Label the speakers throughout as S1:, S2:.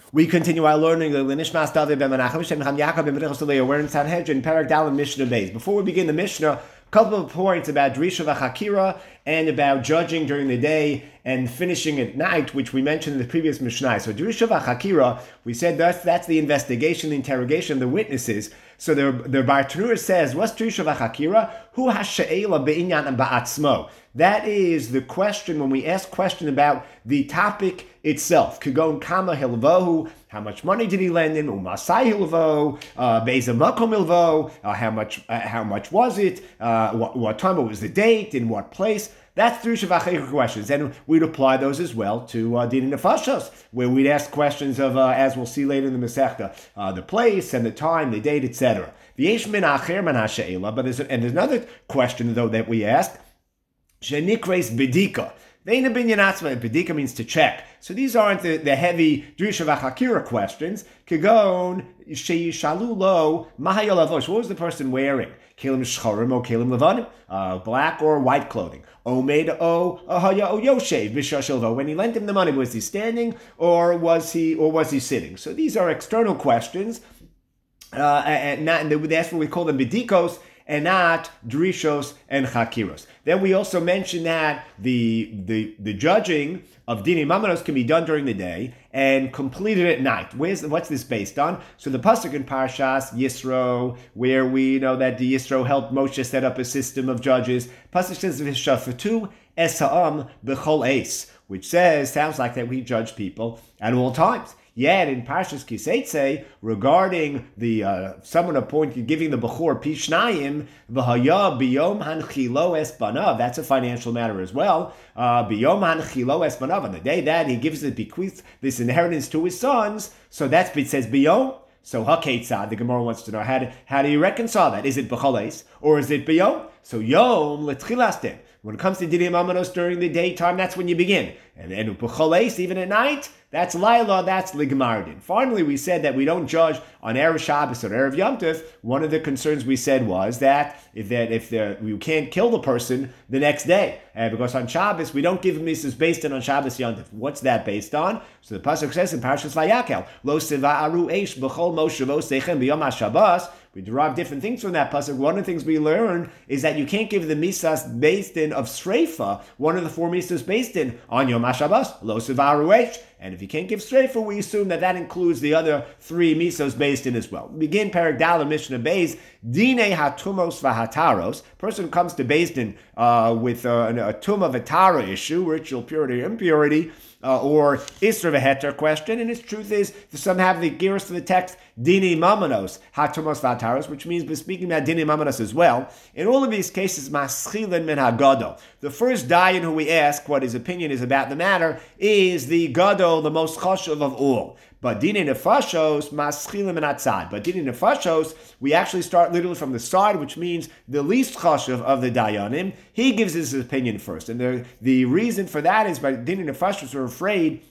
S1: We continue our learning of Nishmas David ben Menachem Shem Cham Yaakov ben B'nai Leah. We're in Sanhedrin, Perek Daled Mishnah Beis. Before we begin the Mishnah, a couple of points about Drisha v'Chakira and about judging during the day and finishing at night, which we mentioned in the previous Mishnah. So Drisha v'Chakira, we said that's the investigation, the interrogation of the witnesses. So the Bartanura says, what's Drisha v'Chakira? Hu ha'she'ela be'inyan ba'atzmo. That is the question when we ask question about the topic itself. Kagon kama hilvohu, how much money did he lend him? Umasai hilvo, beza makom hilvo, how much was it? What time? What was the date? In what place? That's three Shavachayik questions, and we'd apply those as well to Din Nefashos, where we'd ask questions of, as we'll see later in the Masechta, the place and the time, the date, etc. V'yesh min acher man ha'she'ela, but there's another question though that we ask. Shenikres bedika. Bedika means to check. So these aren't the heavy Drisha v'Chakira questions. Kagon sheyishalu lo mahayolavosh. What was the person wearing? Kelim shchorim or kelim levanim? Black or white clothing? Omed o ahaya o yoshev b'shashilvo. When he lent him the money, was he standing or was he sitting? So these are external questions, and that's what we call them bedikos, and not drishos and chakiros. Then we also mentioned that the judging of dini mamanos can be done during the day and completed at night. What's this based on? So the pasuk in Parshas Yisro, where we know that the Yisro helped Moshe set up a system of judges. Pasuk says v'shafatu es ha'am b'chol eis, which sounds like that we judge people at all times. Yet in Parshas Kiseitze, regarding the someone appointed giving the Bechor Pishnayim, v'haya biyom hanchilo es banav, that's a financial matter as well. Biyom hanchilo es banav, on the day that he gives the bequeath, this inheritance to his sons, so it says biyom. So hakeitzad, the Gemara wants to know, how do you reconcile that? Is it b'choles or is it biyom? So yom letchilastem. When it comes to Dinei Mamanos during the daytime, that's when you begin. And then b'choles, even at night, that's Laila, that's Ligmardin. Finally, we said that we don't judge on Erev Shabbos or Erev Yom Tov. One of the concerns we said was that if you can't kill the person the next day, because on Shabbos we don't give mitzvahs based on Shabbos Yom Tov. What's that based on? So the pasuk says in Parashas Vayakel, Lo seva'aru eish b'chol moshevo seichem b'yom HaShabbos. We derive different things from that pasuk. One of the things we learn is that you can't give the misas based in of Sreifa, one of the four misas based in on Yom HaShabbos, Lo seva'aru eish. And if you can't give Sreifa, we assume that includes the other three misos based in as well. Begin Perek Daled Mishnah Beis, Dine hatumos v'hataros. Person comes to Beis Din with a tumah v'tara issue, ritual purity or impurity, or Isra v'heter question, and its truth is, some have the gears to the text, Dini mamanos, hatumos v'hataros, which means we're speaking about Dini mamanos as well. In all of these cases, maschilin min hagado. The first dayan who we ask what his opinion is about the matter is the gadol, the most chashuv of all. But Dinei Nefashos, maschilim and atzad. But Dinei Nefashos, we actually start literally from the side, which means the least chashuv of the dayanim. He gives his opinion first. And the reason for that is by Dinei Nefashos are afraid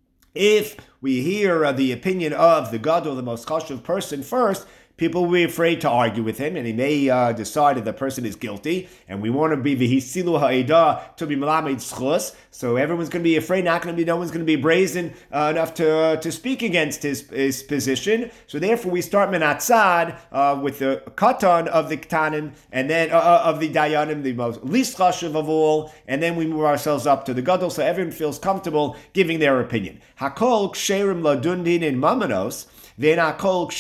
S1: if we hear the opinion of the gadol, the most chashuv person first, people will be afraid to argue with him, and he may decide that the person is guilty, and we want to be v'hisilu ha'edah to be melamed schus. So everyone's going to be afraid. No one's going to be brazen enough to speak against his position. So therefore, we start menatzad with the katan of the ktanim, and then of the dayanim, the most least chashuv of all, and then we move ourselves up to the gadol, so everyone feels comfortable giving their opinion. Hakol ksherim ladundin in mamanos. Everyone's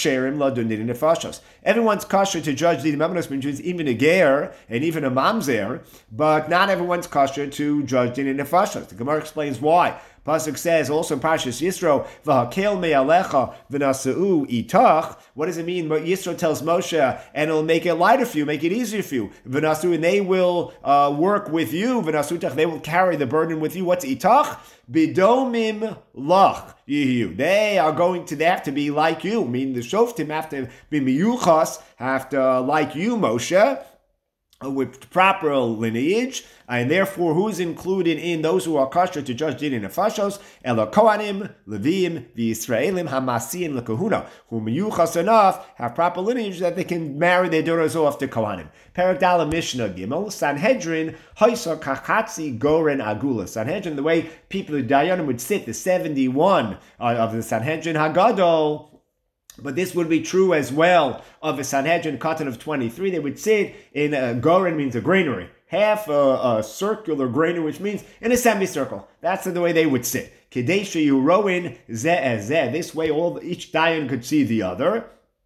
S1: kosher to judge the mamanos, which means even a ger and even a mamzer, but not everyone's kosher to judge the nefashos. The Gemara explains why. Pasuk says also in Parshas Yisro, "V'hakel me'alecha v'naseu itach." What does it mean? Yisro tells Moshe, and it'll make it lighter for you, make it easier for you. V'naseu, and they will work with you. V'naseu itach, they will carry the burden with you. What's itach? Bidomim lach yiyu. They have to be like you. Meaning the shoftim have to be miyuchas, have to like you, Moshe. with proper lineage, and therefore who's included in those who are kosher to judge din in nefashos? Ela Kohanim, Levim, v'Yisraelim Hamasiin lekahuna, who miyuchas enough have proper lineage that they can marry their daughters off to Kohanim. Perek Daled Mishnah Gimel, Sanhedrin Haisa Kachatzi Goren Agula. Sanhedrin, the way people of Dayanim would sit, the 71 of the Sanhedrin Hagadol. But this would be true as well of a Sanhedrin Katan of 23. They would sit in a Goren, means a granary, half a circular granary, which means in a semicircle. That's the way they would sit. Kadesha Yuroin Zeh. This way each Dayan could see the other.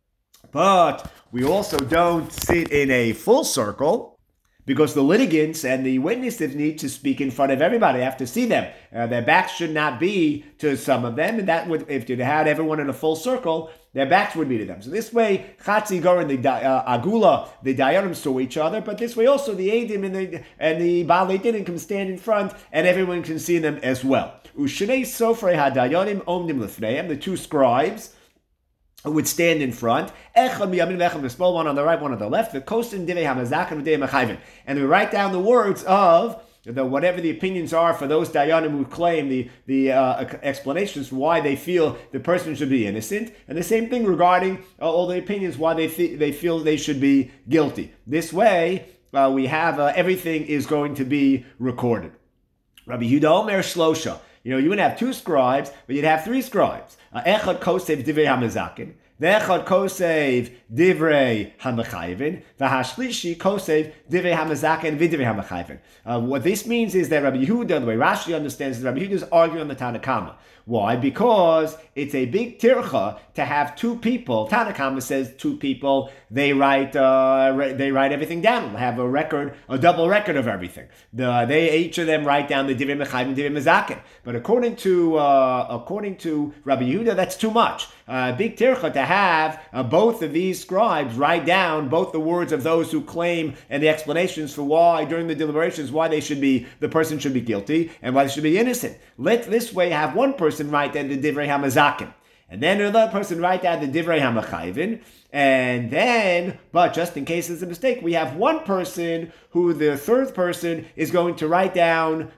S1: But we also don't sit in a full circle, because the litigants and the witnesses need to speak in front of everybody. They have to see them. Their backs should not be to some of them, and that would, if you had everyone in a full circle, their backs would be to them. So this way, Chatzi Gor and the Agula, the Dayanim saw each other, but this way also the Eidim and the Baalei Din can stand in front, and everyone can see them as well. Ushnei Sofrei HaDayanim Omdim Lefneim, the two scribes would stand in front, the small one on the right, one on the left, the kosin divei hamazaken v'dei machayvin, and we write down the words of whatever the opinions are for those dayanim who claim the explanations for why they feel the person should be innocent, and the same thing regarding all the opinions why they feel they should be guilty. This way, we have everything is going to be recorded. Rabbi Yehuda Omer Shlosha. You wouldn't have two scribes, but you'd have three scribes. Echad kosev divrei hamazakin, ve'echad kosev divrei hamachayvin, v'hashlishi kosev divrei hamazakin v'divrei hamachayvin. What this means is that Rabbi Yehuda, the way Rashi understands it, Rabbi Yehuda is arguing on the Tanna Kama. Why? Because it's a big tircha to have two people. Tanna Kama says two people. They write everything down. They have a double record of everything. Each of them write down the divrei mechayim and divrei mazakin. But according to Rabbi Yehuda, that's too much. Big tircha to have both of these scribes write down both the words of those who claim and the explanations for why during the deliberations why the person should be guilty and why they should be innocent. Let this way have one person write down the divrei hamazakin, and then another person write down the divrei hamachayvin, and then, but just in case it's a mistake, we have one person who the third person is going to write them both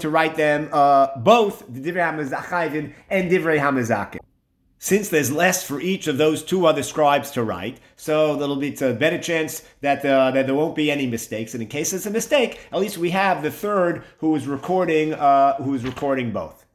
S1: the divrei hamachayvin and divrei hamazakin. Since there's less for each of those two other scribes to write, so it's a better chance that there won't be any mistakes. And in case it's a mistake, at least we have the third who is recording both.